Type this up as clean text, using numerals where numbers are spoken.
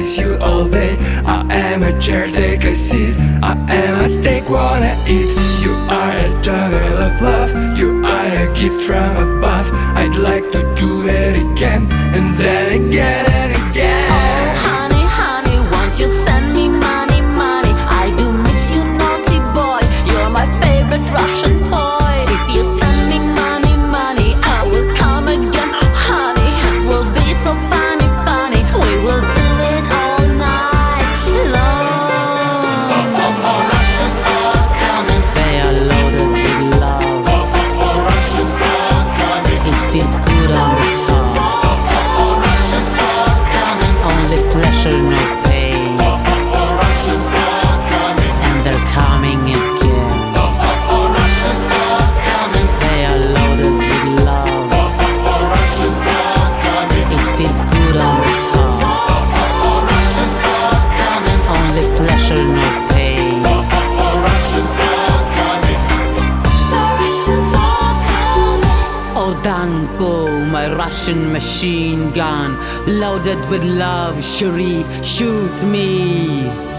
miss you all day. I am a chair, take a seat. I am a steak, wanna eat. You are a jungle of love. You are a gift from above. I'd like to do it again, and then again and again. Oh honey, honey, won't you send me money, money? I do miss you, naughty boy. You're my favorite Russian toy. If you send me money, money, I will come again. Honey, it will be so funny, funny. We will do it all night long. Russians are coming. They are loaded with love. Russians are coming. It feels good on the song. Russians are coming. Only pleasure, no pain. Russians are coming. And they're coming again. Russians are coming. They are loaded with love. Russians are coming. It feels good on the song. Russians are coming. Only pleasure, no pain. Russians are coming. Russians are coming. Oh Danko, my Russian machine gun, loaded with love, Cherie, shoot me.